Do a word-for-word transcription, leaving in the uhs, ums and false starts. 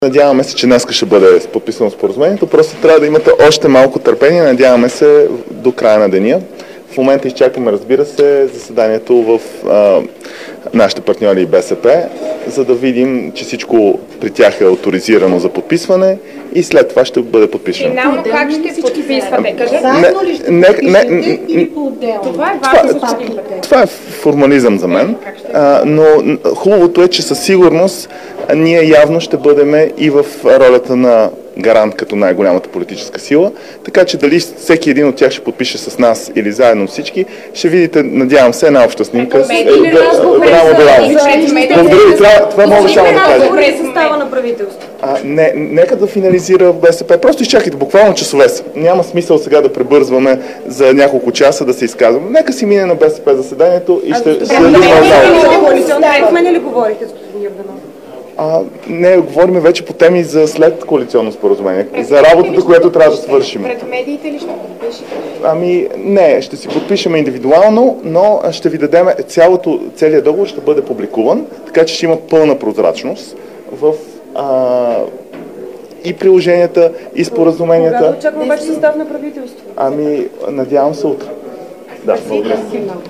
Надяваме се, че днес ще бъде подписано споразумението. Просто трябва да имате още малко търпение. Надяваме се до края на деня. В момента изчакваме, разбира се, заседанието в а, нашите партньори БСП, за да видим, че всичко при тях е авторизирано за подписване и след това ще бъде подписано. Финално как ще подписвате? Кажете. Заедно ли ще Не- не- подпишете не- или по-отделно? Това е Това, важно, господин Пътев. това е формализъм за мен, а, но хубавото е, че със сигурност а, ние явно ще бъдем и в ролята на гарант като най-голямата политическа сила, така че дали всеки един от тях ще подпише с нас или заедно всички, ще видите, надявам се, една обща снимка. с- е, Медийни браво, разговори браво, за- браво. за- Благодаря ви, това, това мога само да кажа. Добре, състава на правителство. А, не, нека да финализира БСП. Просто изчакайте, буквално часове са. Няма смисъл сега да пребързваме за няколко часа да се изказваме. Нека си мине на БСП заседанието и ще следим отново. Мене ли говорите с господин Йорданов? А, не, говорим вече по теми за след коалиционно споразумение. За работата, която трябва да свършим. Пред медиите ли ще подпишете? Ами, не, ще си подпишем индивидуално, но ще ви дадем цялото, целият договор ще бъде публикуван, така че ще има пълна прозрачност в а, и приложенията, и споразуменията. Кога да очакваме вече състав на правителство? Ами, надявам се утре. Да, благодаря.